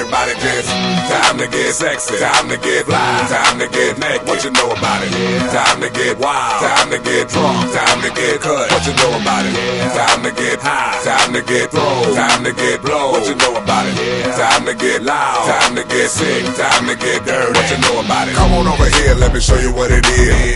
everybody dance. Time to get sexy, time to get fly, time to get naked. What you know about it? Time to get wild, time to get drunk, time to get cut. What you know about it? Time to get high, time to get thrown, time to get blow. What you know about it? Time to get loud, time to get sick, time to get dirty. What you know about it? Come on over here, let me show you what it is.